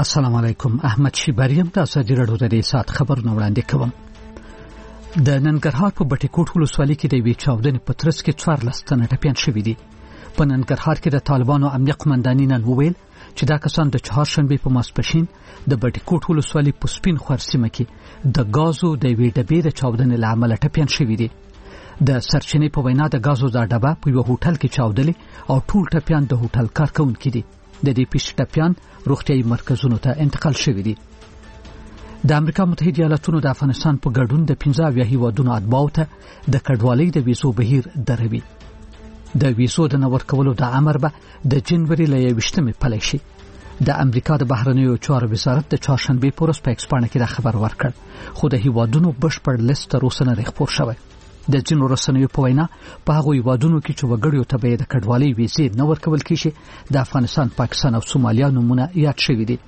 السلام علیکم. احمد شیبریم د ازادي راډیو د سات خبرونه وړاندې کوم. د ننګرهار په بټي کوټ ولسوالۍ کې د وی چاودنې په ترڅ کې 14 تنه ټپيان شوي دي. په ننګرهار کې د طالبانو امنیت قومندانۍ نن وویل چې دا کسان د چهارشنبه په ماسپښین د بټي کوټ ولسوالۍ په سپین خور سیمه کې د غازو د وی ډبې د چاودنې لامل ټپيان شوي دي. د سرچینې په وینا د غازو د ډبه په یو هوټل کې چاودلې او ټول ټپيان د هوټل کارکونکو دي. د دې پیښې ټپيان روغتيایي مرکزونو ته انتقال شوي دي. د امریکا متحده ایالاتونو د افغانستان په ګډون د 15 هیوادونو اتباعو ته د کډوالۍ د ویزو بهیر دروي. د ویزو د نور کولو د امر به د جنوري ل 21مې پلی شي. د امریکا د بهرنیو چارو وزارت د چهارشنبه په ورځ په ایکسپانه کې دا خبر ورکړ، خو د هیوادونو بشپړ لیست تر اوسه نه خپور شوی. د جنو رسنیو په وینا په هغه هیوادونو کې چې وګړیو ته به د کډوالۍ ویزې نه ورکول کیږي د افغانستان، پاکستان او سومالیا نمونه یاد شوي دي.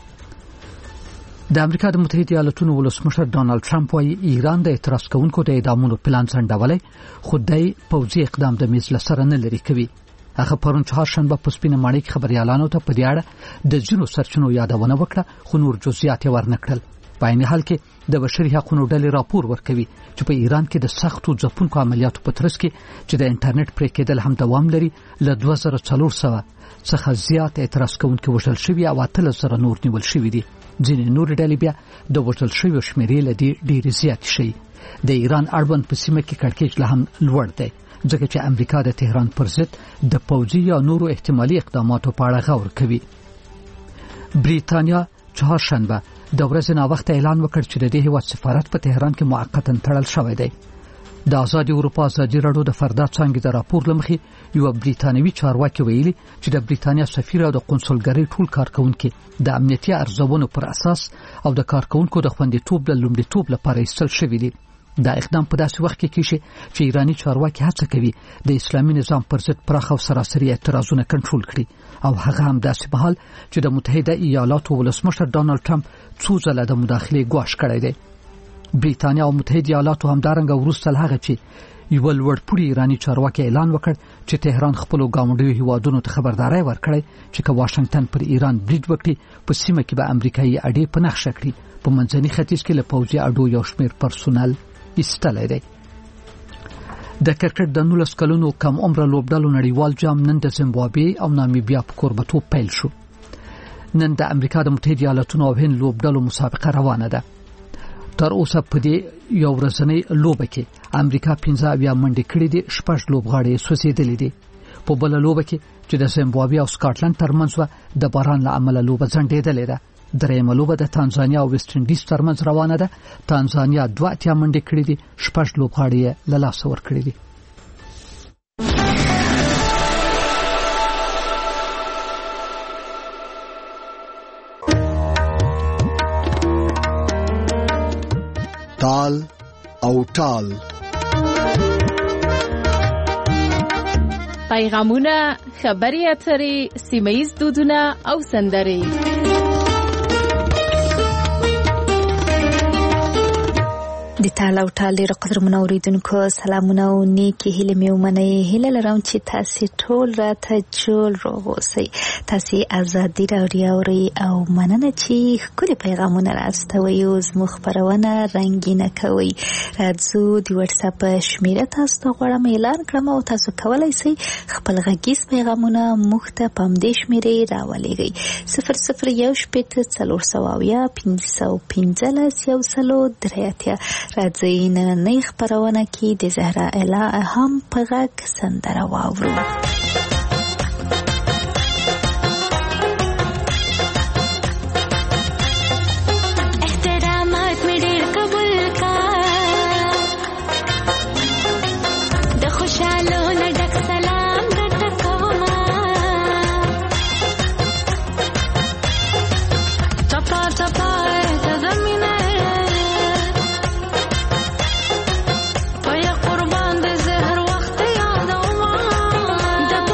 د امریکا د متحده ایالاتونو ولسمشر ډانلډ ټرمپ وايي ایران د اعتراض کوونکو د اعدامونو پلان ځنډولې، خو د پوځي اقدام د میز لسره نه لري کوي. هغه پرون چهارشنبه په سپینه ماڼۍ کې خبريالانو ته په دې اړه د جنو سرچینو یادونه وکړه، خو نور جزئیات یې ورنکړل. په عین حال کې د بشري حقوقو ډلې راپور ورکوي چې په ایران کې د سختو ځپونکو عملیاتو په ترڅ کې چې د انټرنیټ پرې کېدل هم دوام لري، له 2400 څخه زیات اعتراض کوونکي وژل شوي او 3000 نور نیول شوي دي. ځینې نور ډلې بیا د وژل شویو شمیرې له دې ډېرې زیات شي. د ایران اړوند په سیمه کې کړکېچ له هم لوړ دی، ځکه چې امریکا د تهران پر ضد د پوځي یا نورو احتمالي اقداماتو په اړه غور کوي. بریتانیا چهارشنبه د ورځې نا وخت اعلان وکړ چې د دې هیواد سفارت په تهران کې موقتا تړل شوی دی. د آزادي اروپا ازادي راډیو د فردا څنګه د راپور لمخې یو بریتانوي چارواکي ویلي چې د بریتانیا سفیر او د قونسلګرۍ ټول کارکونکو د امنیتي ارزونو پر اساس او د کارکونکو د خوندیتوب د لومړیتوب لپاره ایستل شوی دی. دا اقدام په داسې وخت کې کیږي چې ایرانی چارواکي هڅه کوي د اسلامي نظام پر ضد پراخ او سراسري اعتراضونه کنټرول کړي، او هغه هم داسې بهال چې د متحده ایالاتو ولسمشر ډانلډ ټرمپ څو ځله د مداخلې ګواښ کړی دی. بریتانیا او متحده ایالاتو هم دارنګه وروسته هغه چې یو لوړپوړي ایرانی چارواکي اعلان وکړ چې تهران خپل ګاونډیو هیوادونو ته خبرداري ورکړي چې که واشنگټن پر ایران برید وکړي په سیمه کې به امریکایي اډې په نقشه کړي. په منځني ختیځ کې له پوځي اډو یو شمېر پرسونل ایستلی دی. د کرکټ د 19 کلونو کم عمر لوبډالو نړیوال جام نن د زیمبابوې او نامیبیا په کوربتوب پیل شو. نن د امریکا د متحده ایالاتونو او هند لوبډالو مسابقه روانه ده. تر اوسه په دې یو ورځنۍ لوبه کې امریکا 15 منډې کړې دي، 6 لوبغاړي سوځېدلې دي. په بل لوبه کې چې د زیمبابوې او سکاټلند ترمنځ د باران له امله لوبه ځنډېدلې ده. درېیمه لوبه د تانزانیا او ویسټ انډیز ترمنځ روانه ده. تانزانیا 2 منډې کړې دي، 6 لوبغاړي له لاسه ورکړي دي. تال او ټال پیغامونه، خبري اترې، سیمه‌ییز دودونه او سندرې. د تال او ټال ډېر قدرمن اوریدونکو سلامونه او نیکی هیله مې ومنئ. هیله لرم چې تاسو ټول راته جوړ روغ اوسئ. تاسو ازادي راډیو اورئ او مننه چې ښکلي پیغامونه راستوئ او زموږ خپرونه رنګینه کوئ. راځو د واتس اپ شمیره تاسو ته غواړم اعلان کړم او تاسو کولی شئ خپل غږیز پیغامونه موږ ته په همدې شمیرې راولېږئ: 001701515 راځئ نننۍ خپرونه کې د زهرا الهام په غږ سندره واورو. قربان د زهر وخت یادوما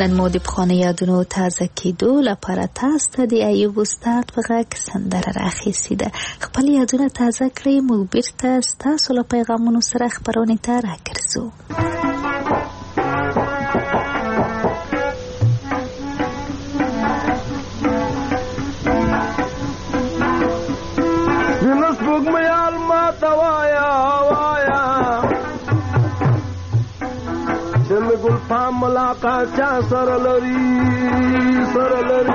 نن مو د پخواني یادونو تازه کېدو لپاره تاسو ته د ایوب استاد په غږ سندره راخیستې ده. خپل یادونه تازه کړئ، موږ بیرته ستاسو له پیغامونو سره خپرونې ته راګرځو. سپوږمیال ماته وایا وایا چې مې ګل پام ملاقات چا سره لري سره لري.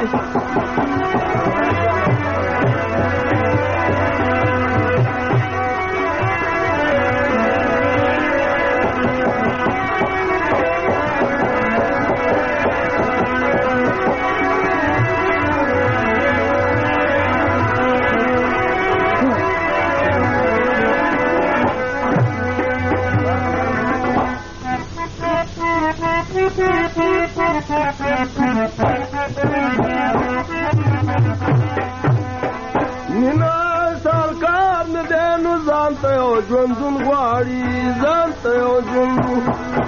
نینا سال کار نه دی نو ځان ته یو ژوندون غواړي ځان ته یو ژوندون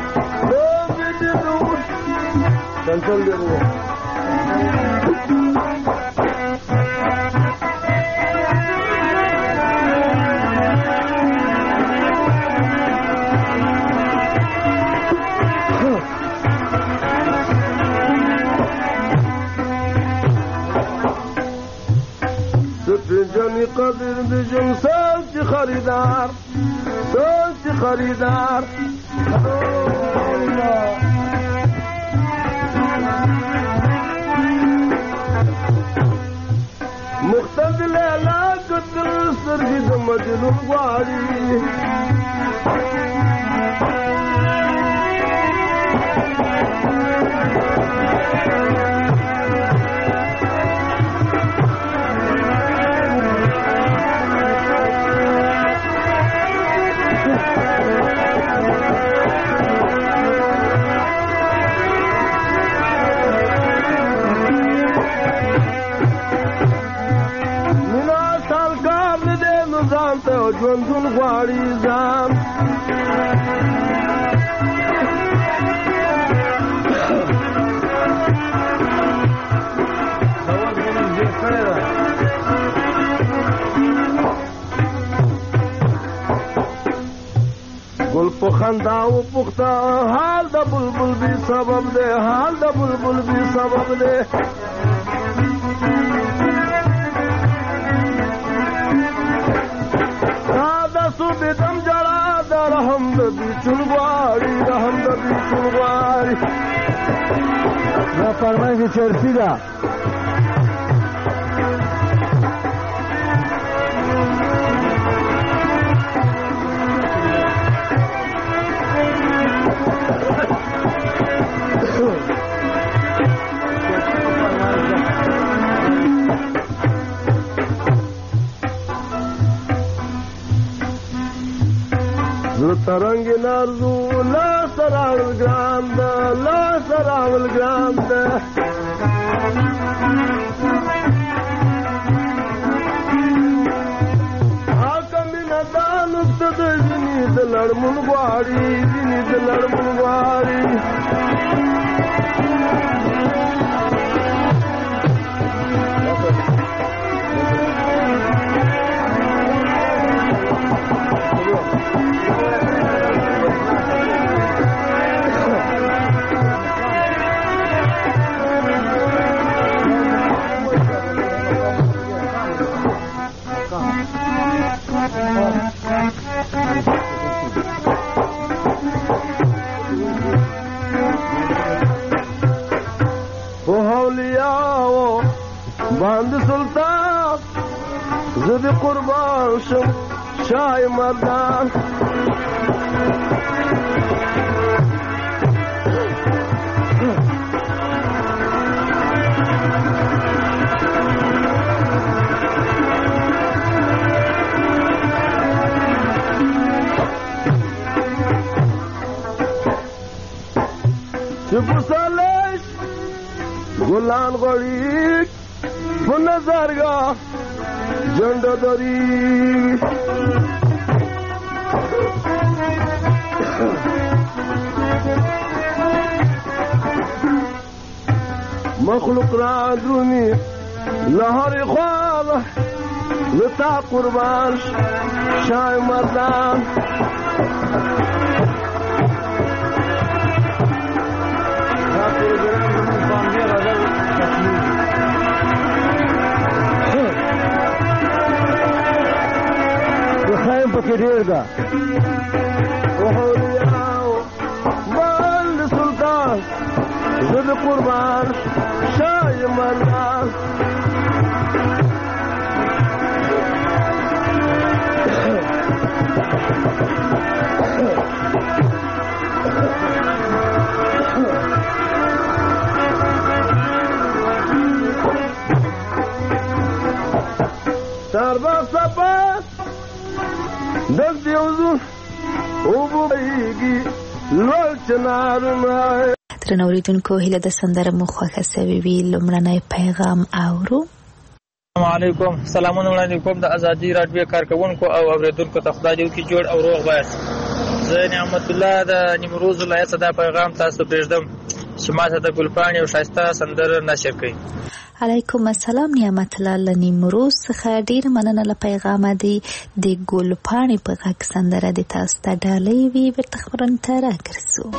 کنټرول دی. جنی قدر بجم سوچ خریدار سوچ خریدار مختزل علاقت سرگی د مجنون غواړي ژوندون غواړي ځان ګل په خندا و پخته حال د بلبل بي سبب دی حال د بلبل بي سبب دی. دم جړا د رحم د بیچون غواړي رحم د بیچون غواړي دا فرمایي چرسی ده ترنگ نارزو لا سراول گراند لا سراول گراند آکا مینا دانت د زنی د لړمون غواړي زنی د لړمون غواړي باند سلطان زد قربان شم شای مردان چپ سالش گلان غړي په نظرګاه جنډه دری مخلوق را درونی لهر خواه لتا قربان شای مردان خایم پکې ډېر ده وحوریاو بل سلطان زد قربان شای مردان سرباز سپاس دست دیوزون او بویگی لول چنارونه. درنو اوریدونکو هیله د سندره مو خوښه سوي وي. لومړنی پیغام اورو. السلام علیکم. سلامونه وړاندې کوم د ازادي راډیو کارکونکو او اوریدونکو ته خدای دې وکړي جوړ او روغ بایست. زه نعمت الله د نیمروز ولایت دا پیغام تاسو پرېږدم چې ماته د ګلپاڼې او ښایسته سندره نشر کړئ. علیکم السلام. نعمت الله له نیمروز څخه ډېر مننه له پیغامه دی. د ګلپاڼې په غږ سندره د تاسو ته ډالۍ وي. بیرته خبرونو ته راګرځو.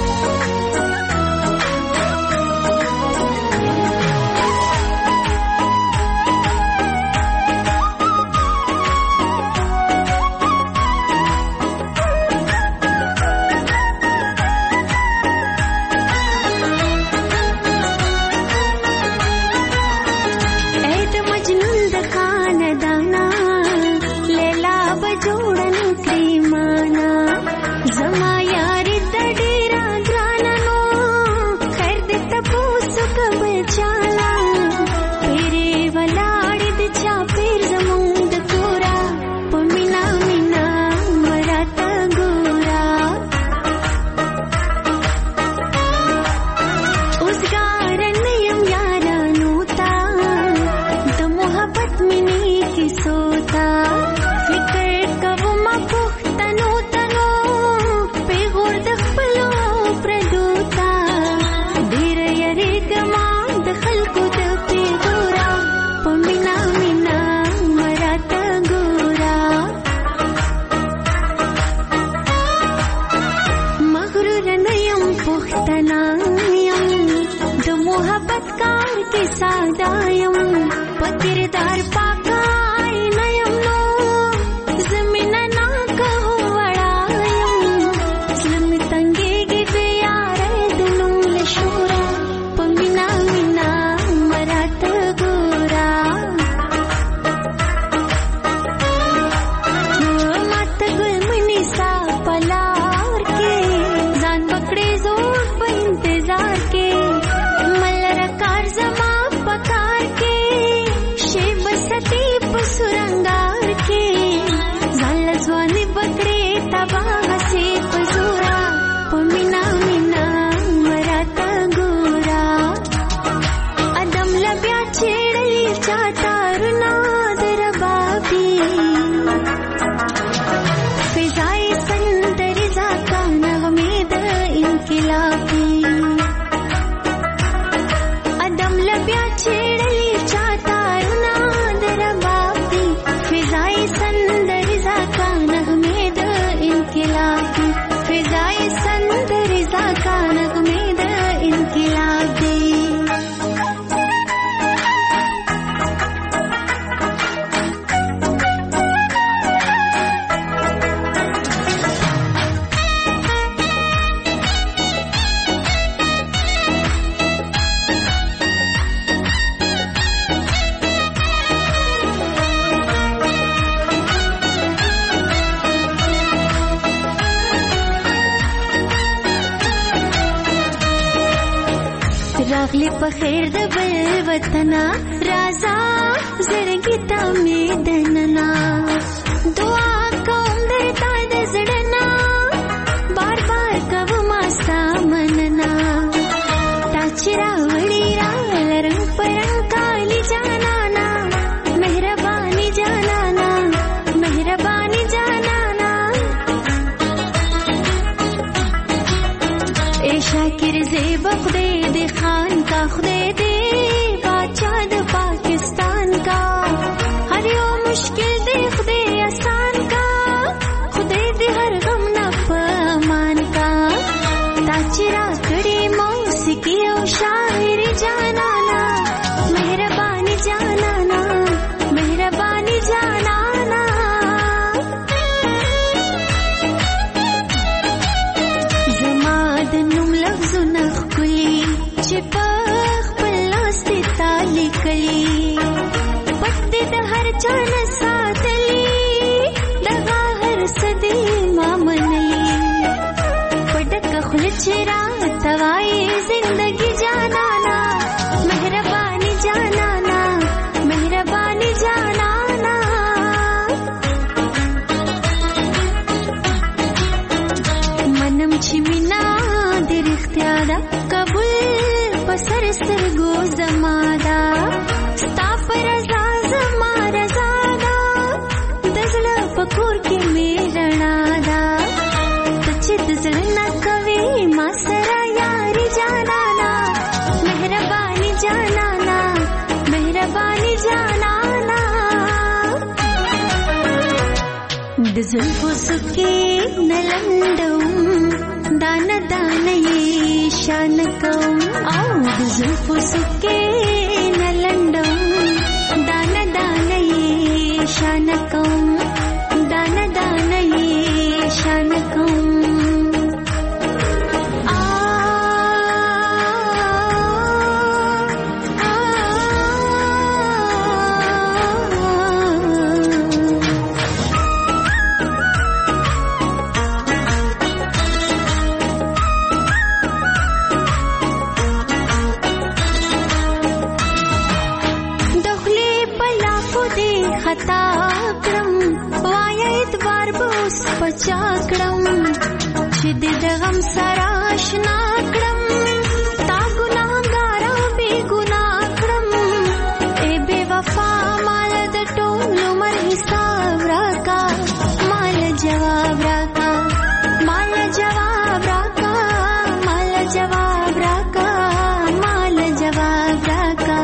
راغلی په خیر د بل وطنا رازا زړګی ته مې دننا دعا کوم درته د زړنا بار بار کوم سامننا تا چې راوړی را لرم پرنګ کالی جانانا مهرباني جانانا مهرباني جانانا اے شاکر زیب خدای دې خان کا خدای دې د زلفو سکې نلندوم دانه دانه یې شان کوم او د زلفو سکې نلندوم دانه دانه یې شان کوم دانه دانه یې شان کوم چاکړم چې د غم سره آشنا کړم تا ګناهګار بے ګناه کړم ای بے وفا مال د ټول عمر حساب راکا مال جواب راکا مال جواب راکا مال جواب راکا مال جواب راکا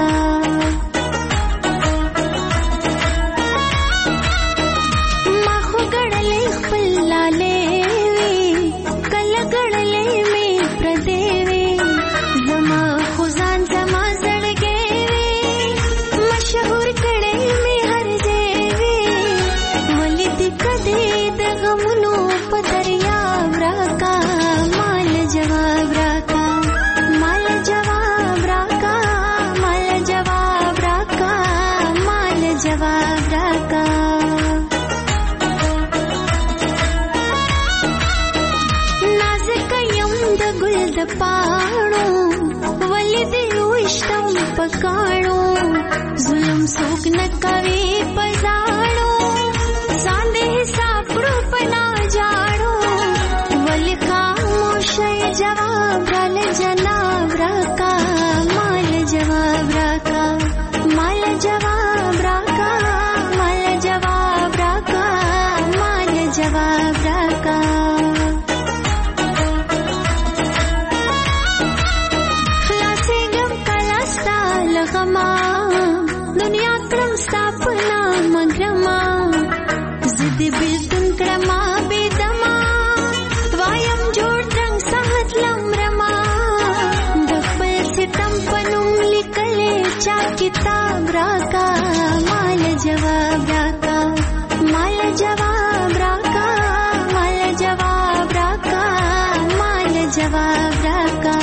پاڼو ولې دې وشتم پکاڼو ظلم څوک نه کوي پزاړو ځان دې حساب کړو پنا جاړو ولې خاموش جواب رال جناب راکا مال جواب راکا مال جواب راکا مال جواب راکا مال جواب راکا دنیا کرم ستاپنا مگرما زد بیلتن کرما بیدما وایم جوڑ ترنگ ساحت لمرما دخبل ستم پنم لکلے چا کتاب راکا مال جواب راکا مال جواب راکا مال جواب راکا مال جواب راکا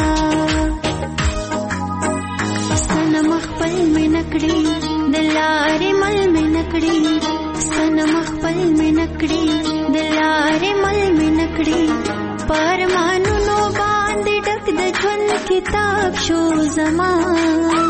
مخبل میں نکڑی دلارے مل میں نکڑی سن مخبل میں نکڑی دلارے مل میں نکڑی پرمانو نو باندې ډک د ژوند کتاب شو زمان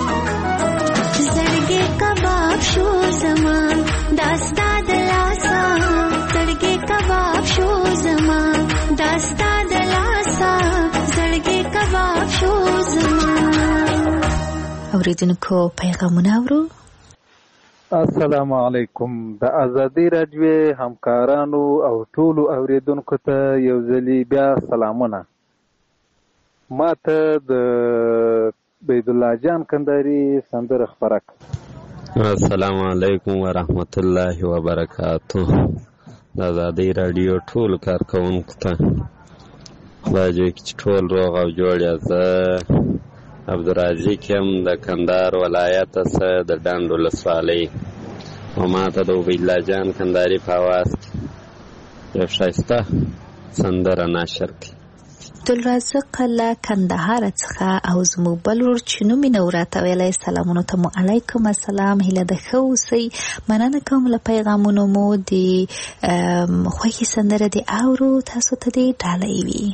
زړګي کباب شو زمان داستا دلاسا زړګي کباب شو زمان داستا دلاسا زړګي کباب شو زمان اوریدونکو پیغامونه اورو. السلام علیکم. د ازادي راډیو همکارانو او ټولو اوریدونکو ته یو ځلی بیا سلامونه. ما ته د بيد الله جان کندهاري سندره خبره. السلام علیکم ورحمت الله وبرکاته. د ازادي راډیو ټول کارکونکو ته باجه چې ټول روغ او جوړ یاست. عبدالرازق یم د کندهار ولایت څخه د ډنډ ولسوالۍ او ما ته د عبید الله جان کندهاري په اواز کې یو ښایسته سندره نشر کړي. عبدالرازق له کندهار څخه او زموږ بل ورور چې نوم یې نو راته ویلی سلامونو ته مو علیکم السلام هیله ده ښه اوسئ. مننه کوم له پیغامونو مو د خوښې سندره دې اورو تاسو ته دې ډالۍ وي.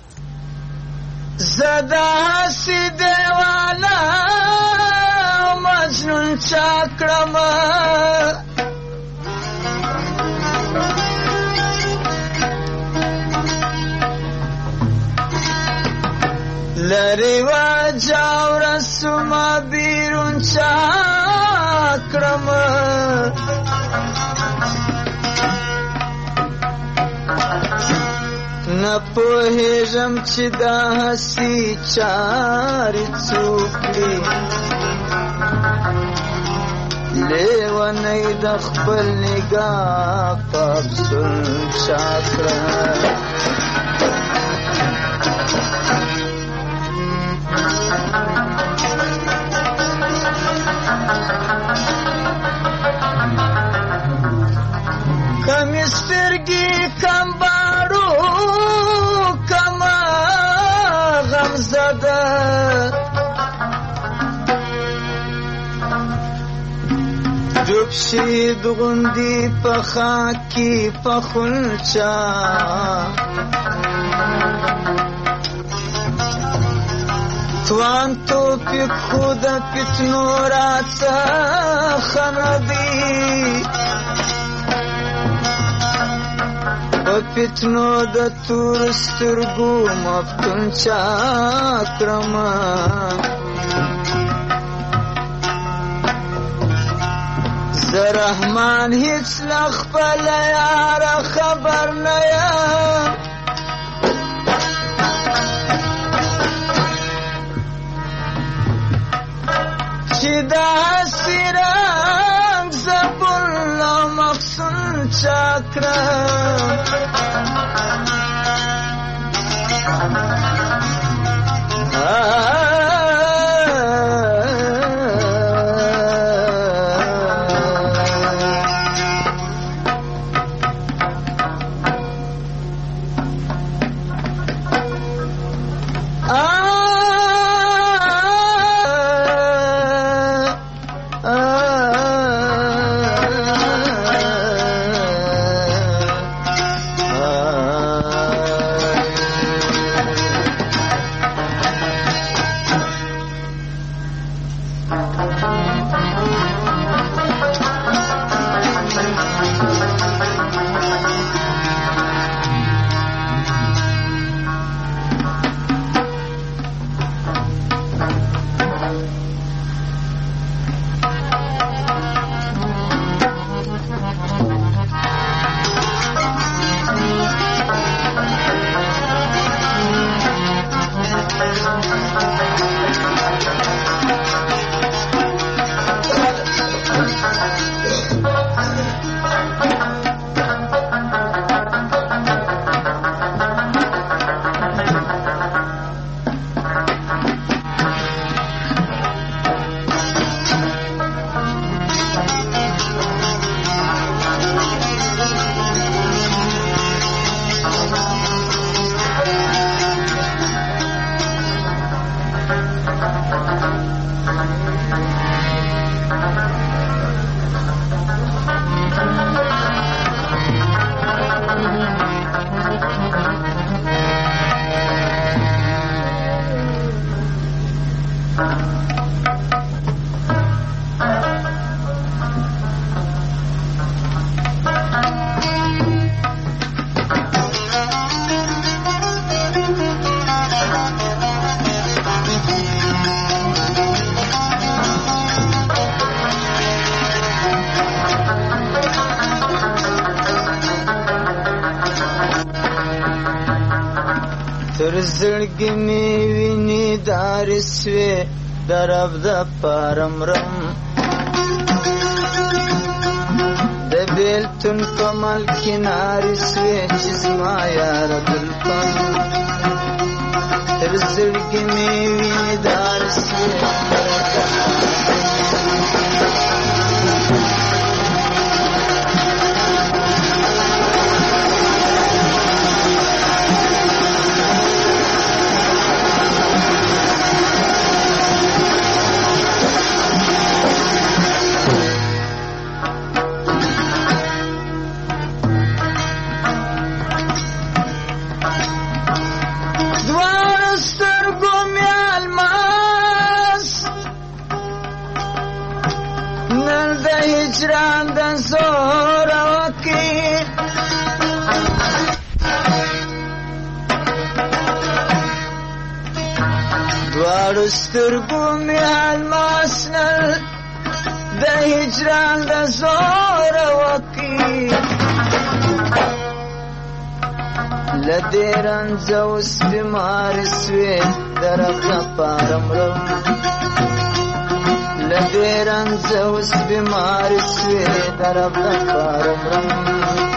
زدا سی دیوانا مجنون چاکڑم لری و جاو رسوما بیرون چاکڑم نپوهیږم چې دا هسې چارې څوک کړي لیونی د خپل نگاه په افسون چاکړه کمی سترګي کم باړو کم غمزده ډوب شي د غوندې په خاکي په خلچا توان توپک خود فتنو راڅخه نه دي په فتنو د تور سترګو مفتون چا کړمه زه رحمان هیڅ له خپله یاره خبر نه یم چې داسې رنګ زه بله مخصون چا کړم تر زړګي مې وینې دارې سوې د رب د پاره مرم د بېلتون په مل کې نارې سوې چې زما یاره دلپم تر زړګي مې وینې دارې سوې هجران د زور وکي دواړو سترګو مې الماس نل د هجران د زور وکي له دې رنځه اوس بیمار سوې د رب لپاره مرم لديران زوس بمار سوي درب لفارم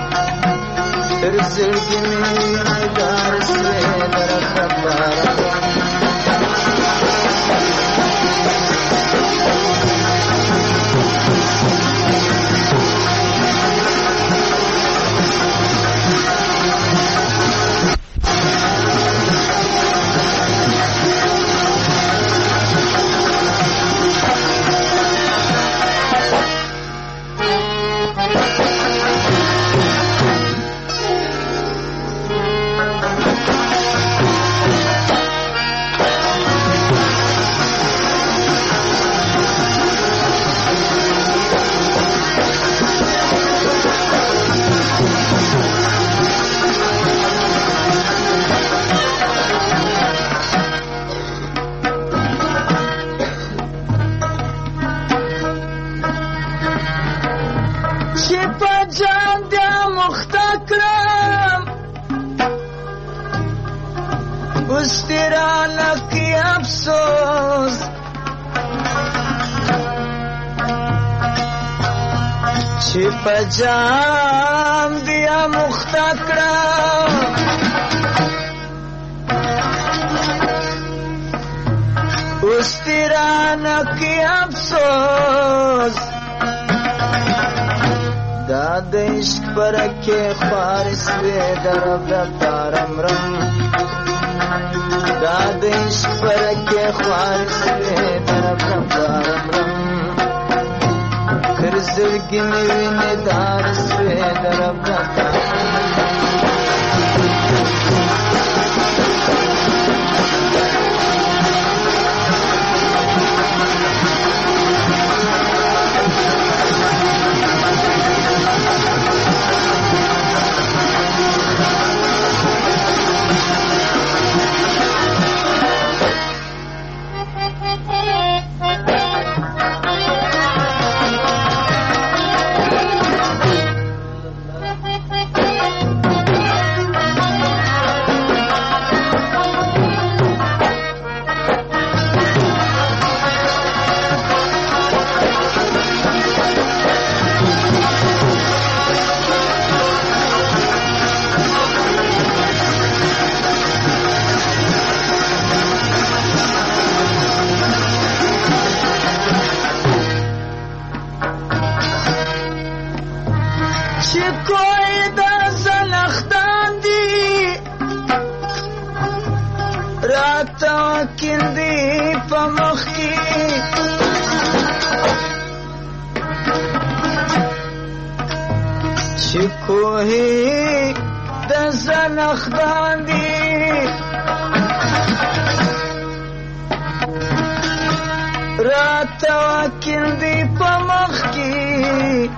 ترزق من دار سوي درب لفارم پجام دیا مختا کرام اس تیرانا کی افسوس داد عشق پرکے خارس وے درب دارم رم داد عشق پرکے خارس وے درب دارم رم زرگی میوی دار سوی درب دارم شکوهی دزن اخدان دی رات واکن دی پمخ کی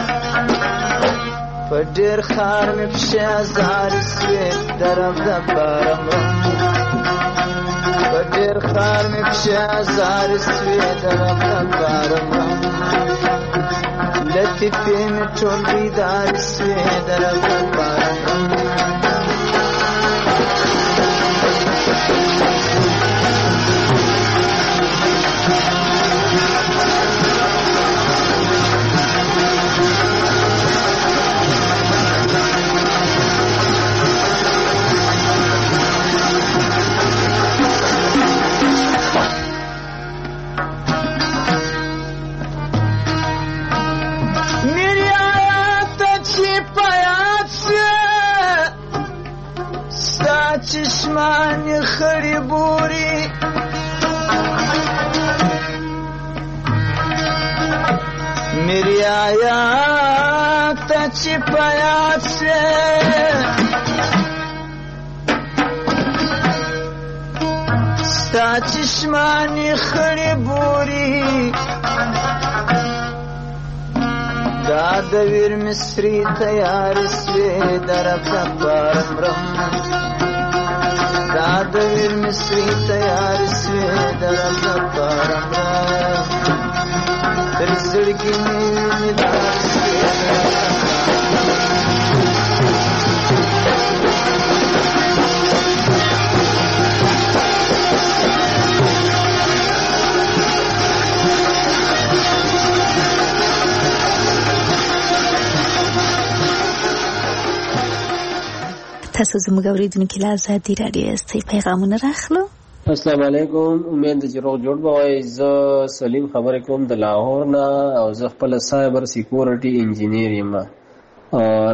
پدر خار می پشه زار سوی درم دبارم پدر خار می پشه زار سوی درم دبارم لطفی می چون بیدار سوی درم دبارم چشمان خری بوری میری آیات چپایات سے ستا چشمان خری بوری دادویر مصری تیار سوی درب دبارم رم دادویر مصری تیار سوی درب دبارم رم در زرگی میوی دار سوی تاسو زموږ اوریدونکو له ازادي راډیو استي پیغامونه راخلو. السلام علیکم، امید چې روغ جوړ بوي. زه سلیم خبرې کوم د لاهور نه او زه خپل سایبر سکیورټي انجینیر یم. اور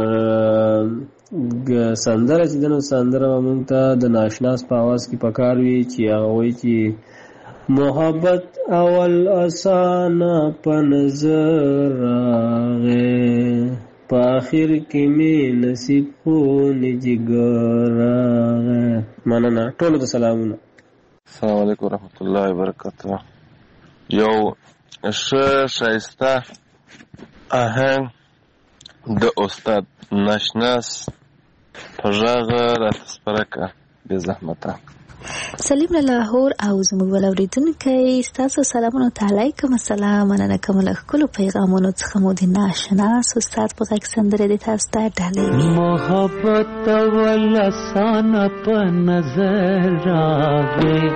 سندره چې دنو سندره مونږ ته د ناشناس په आवाज کې پکار وی چې هغه وایي چې محبت اول آسانه په نظر راغې په آخر کې می نصیب خو نجګر راغې. مننه ټولو ته سلامونه. السلام علیکم ورحمت الله وبرکاته. یو ښایسته آهنګ د استاد ناشناس په غږ راته سپاره کړه بې زحمته. سلیم له لاهور او زموږ بل اورېدونکی ستاسو سلامونه ته علیکم السلام. مننه کوم له ښکلو پیغامونو څخه مو د ناشناس استاد په غږ سندرې د تاسو ته ډالۍ. محبت اول آسانه په نظر راغی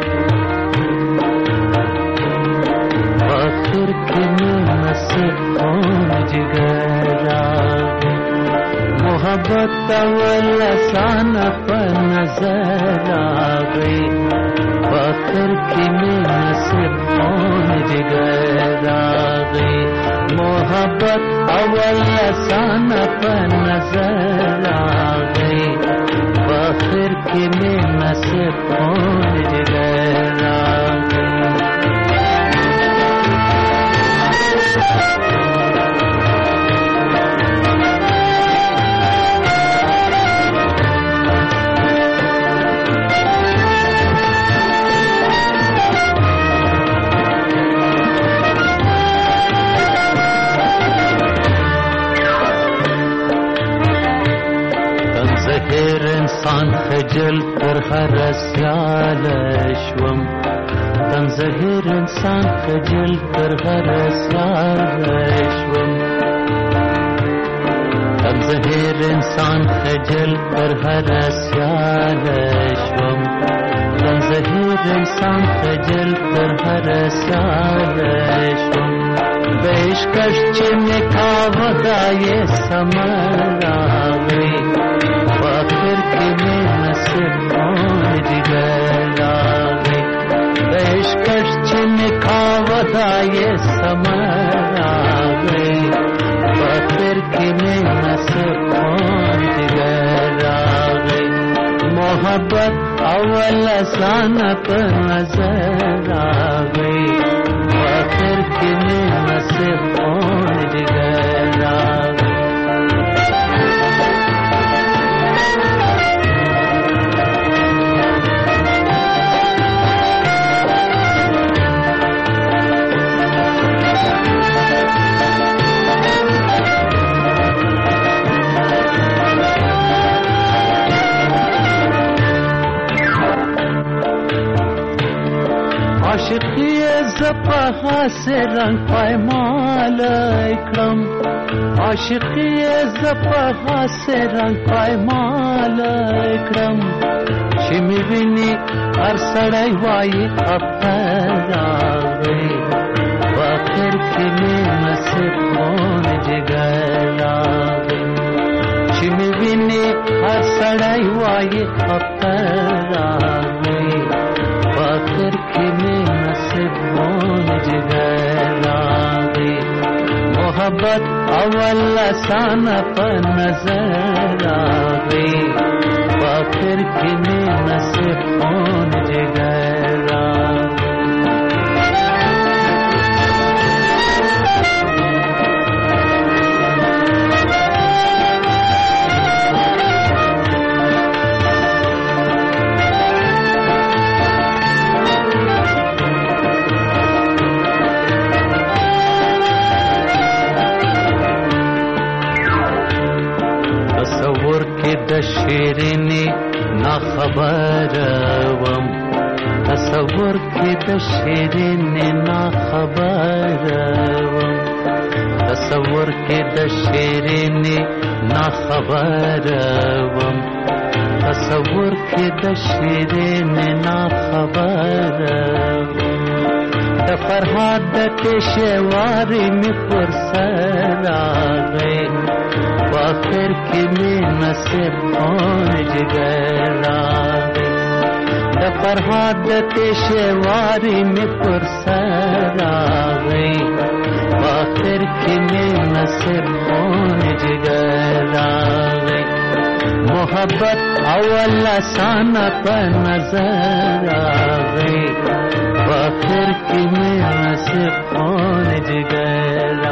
آخر کې مې نصیب خون جګر راغی. محبت اول آسانه په نظر راغی آخر کې مې نصیب خون جګر راغی. محبت اول آسانه په نظر راغی آخر کې مې نصیب خون جګر راغی. هر انسان خجل پر هر سیال شوم تم زهر انسان خجل پر هر سیال شوم تم زهر انسان خجل پر هر سیال شوم تم زهر انسان خجل پر هر سیال شوم بیشکش چې نکاو دای سمراوي آخر کې مې نصیب خون جګر راغی. پیشکش چې مې کاوه دا یې سمراوي آخر کې مې نصیب خون جګر راغی. محبت اول آسانه په نظر راغی آخر کې مې نصیب خون جګر راغی. عاشقی زپا حاصل رنگ پایمال اکرم عاشقی زپا حاصل رنگ پایمال اکرم چی می بینی هر سڑای وای افتر راغی آخر کی می نصیب خون جگر راغی. چی می بینی هر سڑای وای افتر راغی آخر کی می نصیب خون جگر راغی. محبت اول آسانه په نظر راغی آخر کی می نصیب خون جگر راغی. د شیرینی ناخبر وم تصور کې د شیرینی ناخبر وم تصور کې د شیرینی ناخبر وم تصور کې د شیرینی ناخبر وم د فرهاد د پېښواري می پر سر راغی आखिर की में नसीब पहुंच गया फरहाद पेशेवारी में पुरसर आ गई आखिर की में नसीब पहुंच गया मोहब्बत अव्वल असाना पर नजर आ गई आखिर की में नसीब पहुंच गया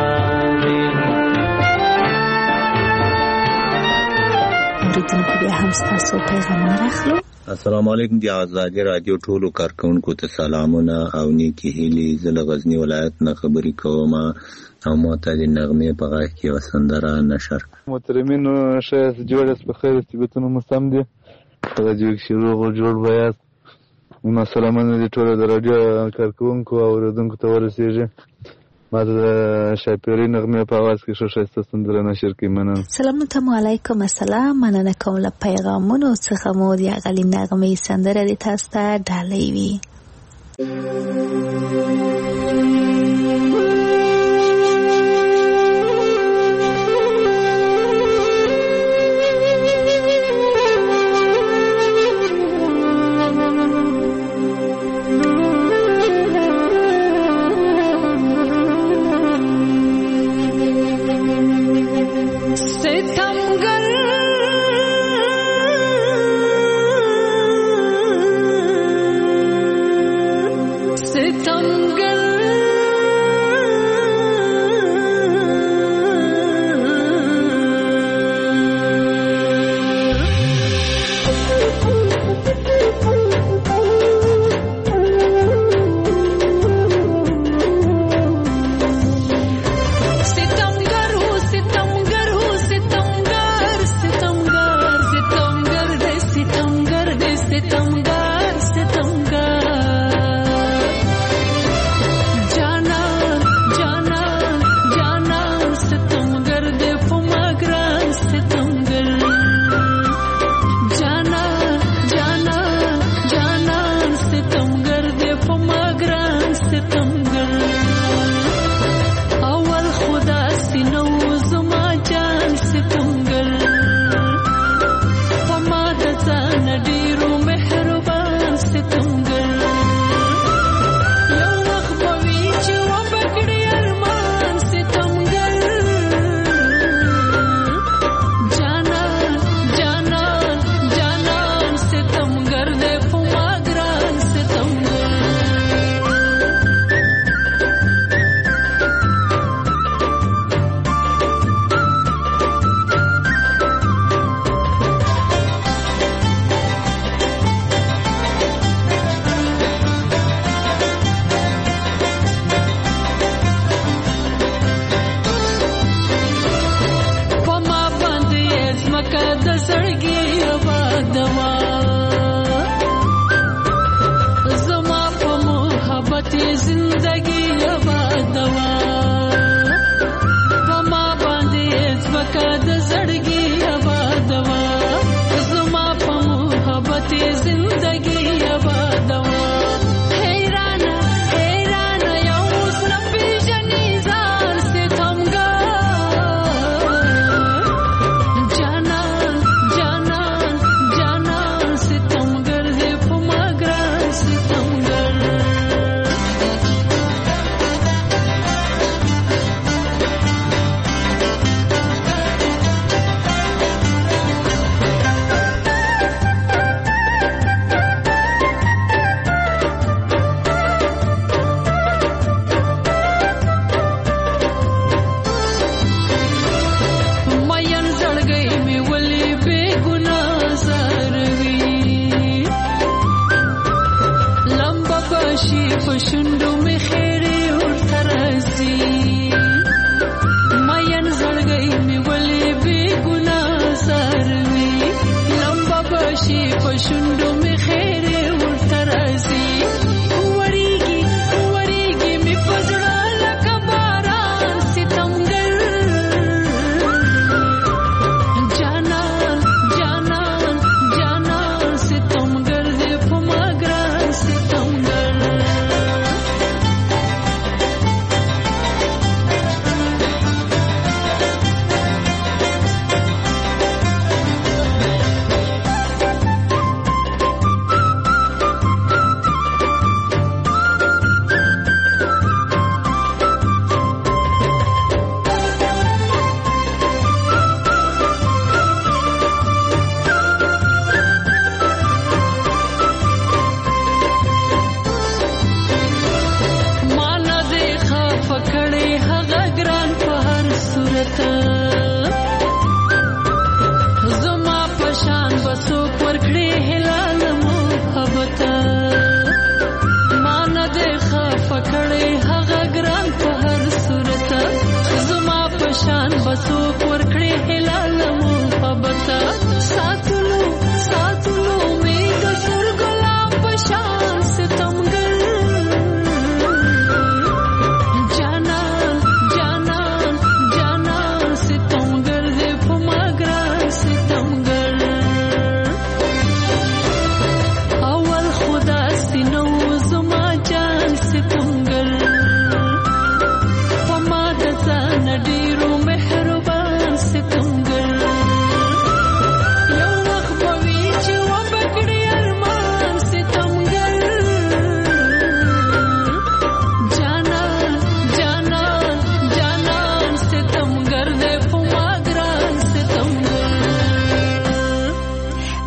السلام علیکم دی آزادی رادیو ټولو کارکونکو ته سلامونه او نیکی هیلی زله غزنی ولایت نه خبرې کوم او ماته د نغمه په غږ کې وسندره نشر محترمینو شایست جوړس په خیر استبتونو مستم دي راځي شروع جوړ بیاس ما سلامونه دي ټول د رادیو کارکونکو او اوریدونکو ته ورسیږي ما د شاپیري نغمه په आवाज کې شو شایسته سندره نشر کې مننه سلام علیکم السلام مننه کوم له پیغامونو څخه مو د غلي نغمه سندره د تاسو ته ډالۍ وي सितमगर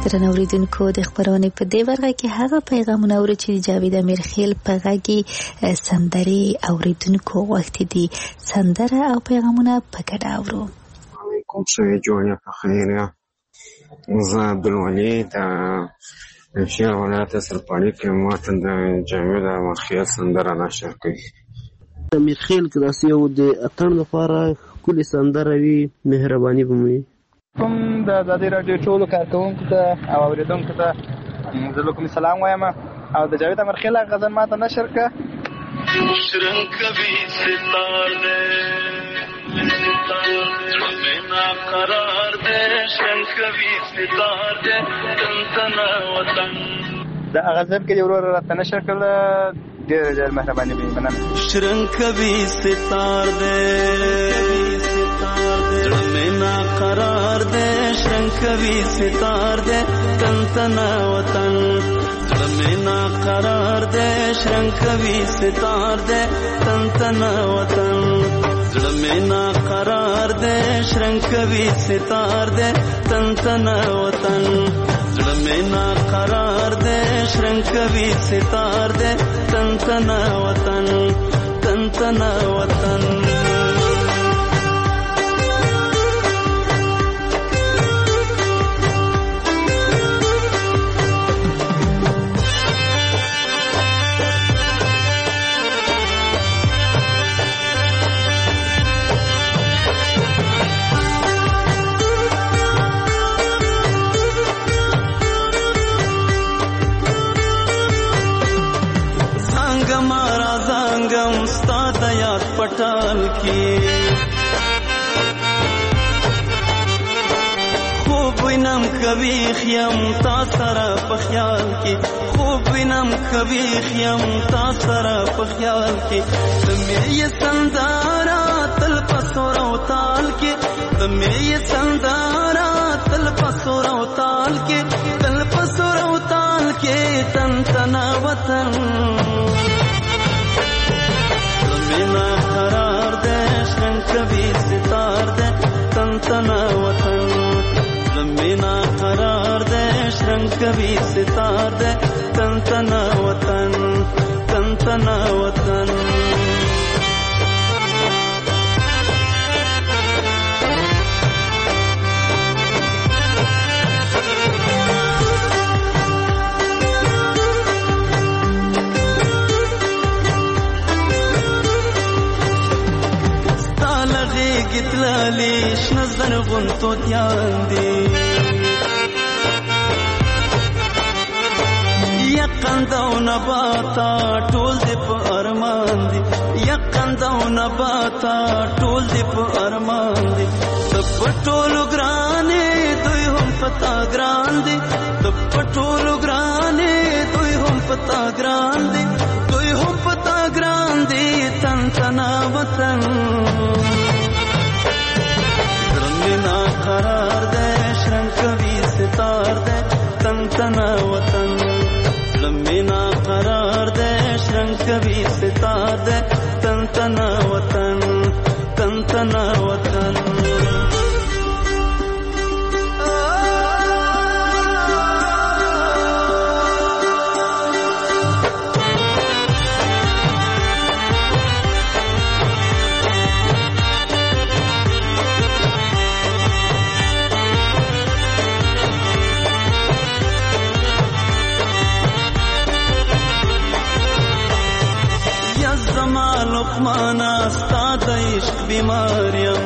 درنو اوریدونکو د خبرونې په دې برخه کې هغه پیغامونه اوري چې جاوید امیرخیل په غږی سندري اوریدونکو وخت دي سندره او پیغامونه په ګډه اورو. علیکم شوی جوړه په خیر یا زه عبدالولي د شیر ولایت سرپاړي کې ماته د جاوید امیرخیل سندره نشر کوي. امیرخیل که داسې یو د اتڼ لپاره ښکلې سندره وي مهرباني به مو وي. کوم د ازادي راډیو ټولو کارکوونکو ته او اورېدونکو ته زه له کومې سلام وایم او د جاوید امیرخیل غزل ماته نشر کړه. شرنګ کوي ستار دې زړه قرار دې شرنګ کوي ستار دې تنتنا وطن دا غزل کې ورور راته نشر کړه. ډېر مهرباني به مننه. شرنګ کوي ستار دې زړه قرار دے شرنگ کوي ستار دے تنتنا وطن زړه مې نا قرار دے شرنگ کوي ستار دے تنتنا وطن زړه مې نا قرار دے شرنگ کوي ستار دے تنتنا وطن زړه مې نا قرار دے شرنگ کوي ستار دے تنتنا وطن تنتنا وطن. پټال کې خوب وینم کوي خیم تا سره په خیال کې خوب وینم کوي خیم تا سره په خیال کې تمې سندارا تل پسور او تال کې تمې سندارا تل پسور او تال کې تل پسور او تال کې تن تنا وطن مینا قرار دے شرنگ کوي ستار دے تنتنا وطن مینا قرار دے شرنگ کوي ستار دے تنتنا وطن تنتنا وطن. گتلالی شنزر غنتو دیان دی یقندو نباتا ټول دی په ارمان دی یقندو نباتا ټول دی په ارمان دی تب ټولو ګرانې دوی هم پتا ګران دی تب ټولو ګرانې دوی هم پتا ګران دی دوی هم پتا ګران دی تن تنا وطن مینا قرار دے شرنگ کوي ستار دے تنتنا وطن مینا قرار دے شرنگ کوي ستار دے تنتنا وطن تنتنا وطن. لقمانا ستا د عشق بیماریم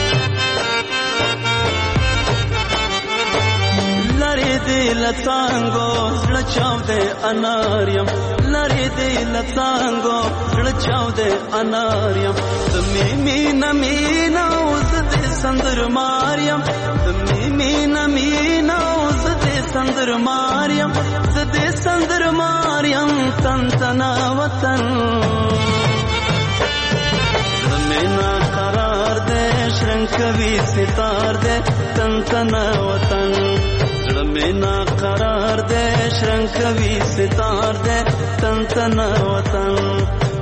لری دی لڅانګو زړه چاو دې اناریم لری دی لڅانګو زړه چاو دې اناریم تمې مینا مینا اوس دې سندر ماریم تمې مینا مینا اوس دې سندر ماریم دې سندر ماریم تنتنا وطن مینا قرار دے شرنگ کوي ستار دے تنتنا وطن مینا قرار دے شرنگ کوي ستار دے تنتنا وطن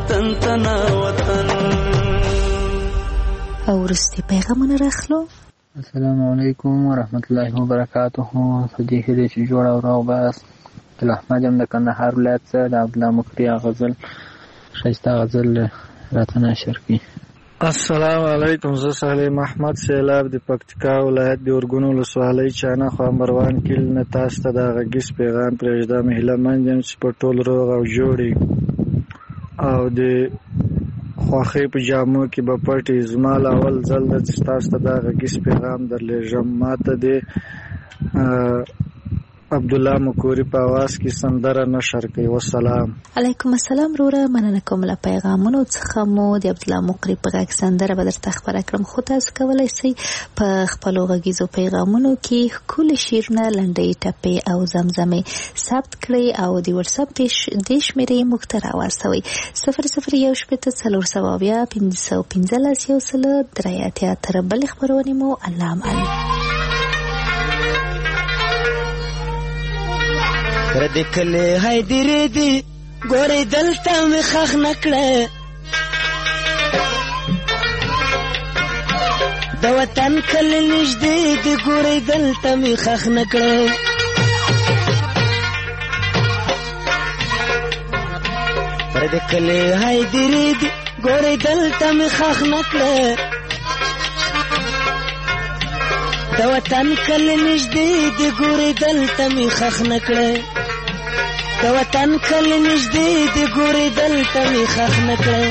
تنتنا وطن. او وروستي پیغامونه راخلو. السلام علیکم ورحمت الله وبرکاته. په دې هیله چې جوړ او روغ بس. احمد یم د کندهار ولایت څخه د عبدالله مکري غزل ښایسته غزل راته نشر کړي. السلام علیکم. زه صالح محمد سیلاب د پکتیکا ولایت د اورګون ولسوالۍ چانه خامروان کلی نه تاسو ته د غږیز پیغام پرېږدم. هیلهمند یم چې په ټول روغ او جوړ او د خوښۍ په جامو کې به پټې. زما اول ځل ده چې تاسو ته دا غږیز پیغام درلیږم. ما ته د عبدالله مکوري په اواز کې سندره نشر کوي. والسلام علیکم السلام وروره. مننه کوم له پیغامونو څخه مو د عبدالله مکوري په غږ سندره به درته خپره کړم. خو تاسو کولی شئ په خپلو غږیزو پیغامونو کې ښکلي شعرونه، لنډۍ، ټپې او زمزمې ثبت کړئ او د وټساپ دې شمېرې موږ ته راواستوئ. 0018-515-515 تر بلې خپرونې مو الله امان. ردی کلی هایدی ریدی گوری دلتا می خخ نکڑه دا وطن کلی نجدی دی گوری دلتا می خخ نکڑه ردی کلی هایدی ریدی گوری دلتا می خخ نکڑه دا وطن کلی نجدی دی گوری دلتا می خخ نکڑه دا وطن کلی نجدی دی گوری دلتا می خخ نکڑه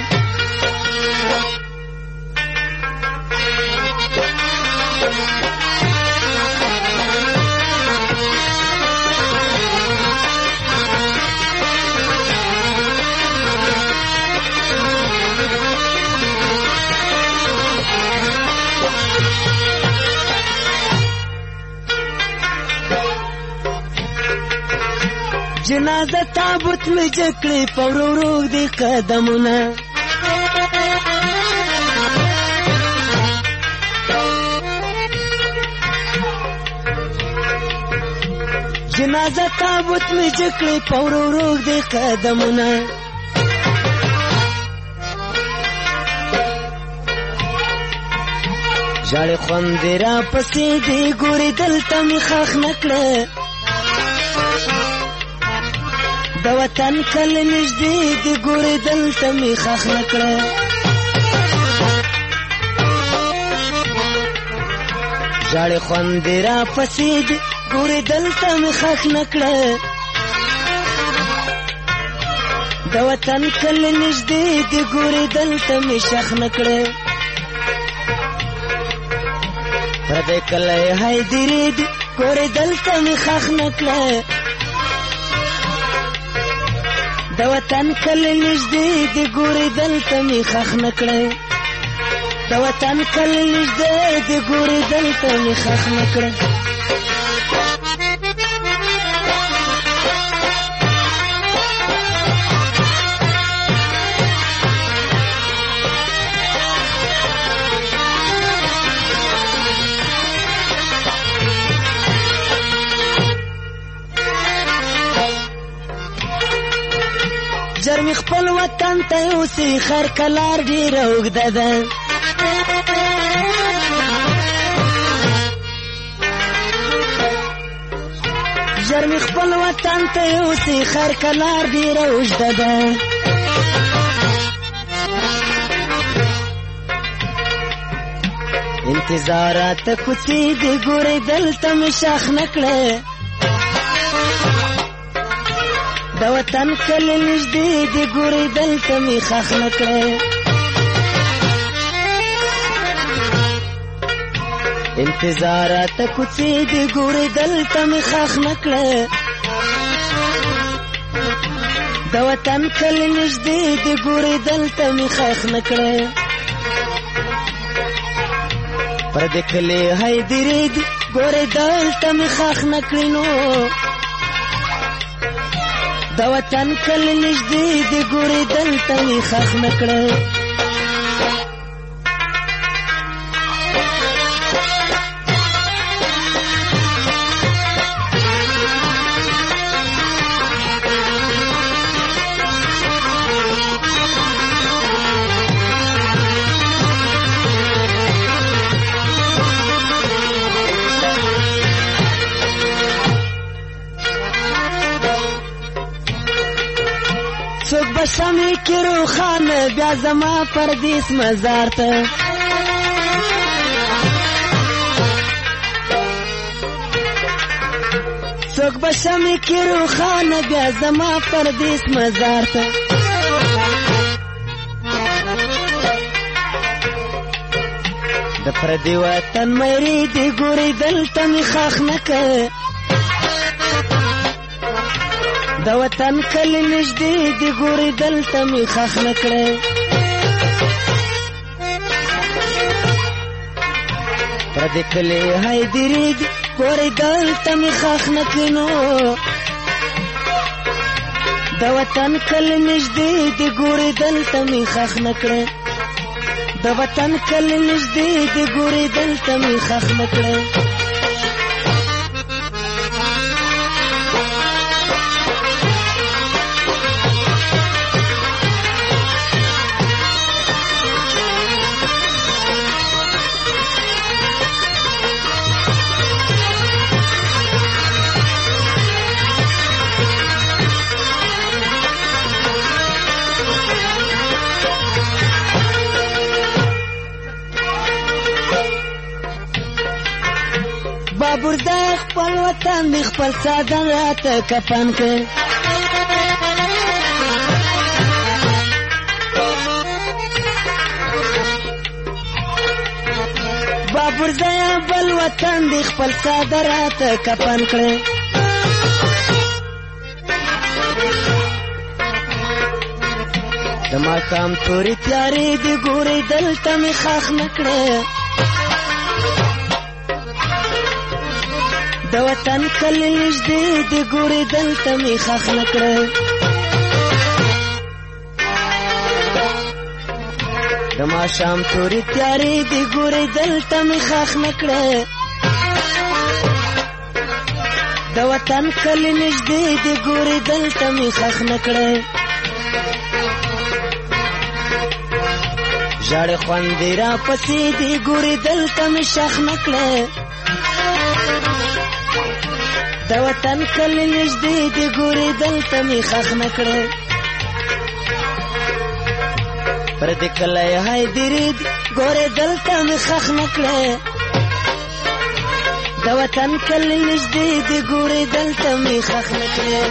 جنازه تابوت می جکړي پورورو دی قدمونه جنازه تابوت می جکړي پورورو دی قدمونه ژړې خوندې را پسې دی ګورې دلته می خخ نکړه دا وطن کل نجدی دی گوری دلتا می خخ نکڑه جاڑی خوندی را پسید گوری دلتا می خخ نکڑه دا وطن کل نجدی دی گوری دلتا می شخ نکڑه پردے کلی های دیری دی گوری دلتا می خخ نکڑه دا وطن کلی نجدی دی گوری دلتا می خخ نکڑه دا وطن کلی نجدی دی گوری دلتا می خخ نکڑه جرمی خپل وطن ته یوسي خر کلار ډیر اوږده ده جرمی خپل وطن ته یوسي خر کلار ډیر اوږده ده انتظارات کوڅې دی ګورې دلته مې شاخ نکړه دا وطن کلی نجدی دی گوری دلتا می خخ نکڑه انتظارات کچی دی گوری دلتا می خخ نکڑه دا وطن کلی نجدی دی گوری دلتا می خخ نکڑه پرد کلی های دیری دی گوری دلتا می خخ نکڑینو دا وطن کلی نجدی دی گوری دلتا می خخ نکڑه بشمی کی روخانه بیا زما پردیس مزار ته څوک بشمی کی روخانه بیا زما پردیس مزار ته د پردی وطن مری دی ګوري دلته می خاخ نه که د وطن کلی نږدې دی ګوري دلته می خاخ نه کړه پردی کلی هاي دیری دی ګوري دلته می خاخ نه کینو د وطن کلی نږدې دی ګوري دلته می خاخ نه کړه د وطن کلی نږدې دی ګوري دلته می خاخ نه کړه بابور د خپل وطن د خپل ساده راته کفن کړ بابور د بل وطن د خپل ساده راته کفن کړ د ماښام تورې تیارې د ګورې دلته مې خاخ نه کړه د وطن کلی نږدې دی ګوري دلته می خاخ نه کړه د ماښام تورې تیارې دی ګوري دلته می خاخ نه کړه د وطن کلی نږدې دی ګوري دلته می خاخ نه کړه ژړې خوندې را پسې دی ګوري دلته می شاخ نه کړه د وطن کلی نږدې دی ګوري دلته می خاخ نه کړه پردی کلی هاي دیری دی ګوري دلته می خاخ نه کړه د وطن کلی نږدې دی ګوري دلته می خاخ نه کړه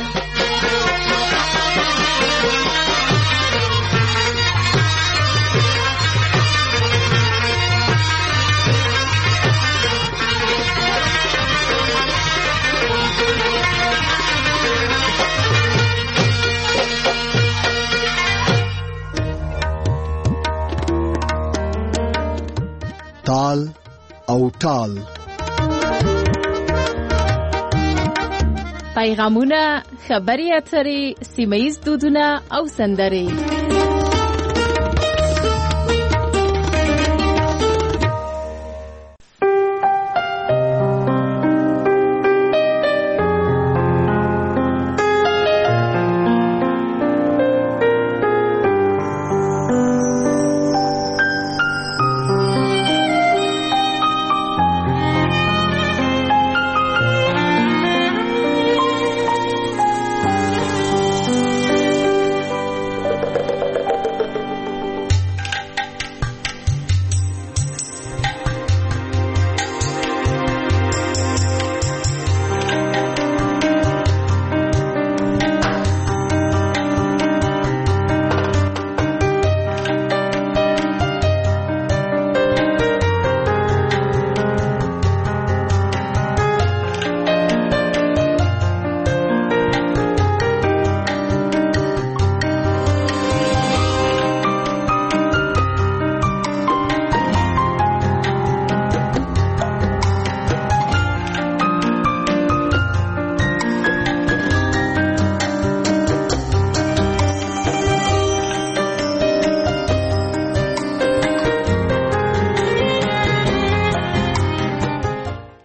تال او ټال پیغامونه خبري اترې سیمه ییز دودونه او سندرې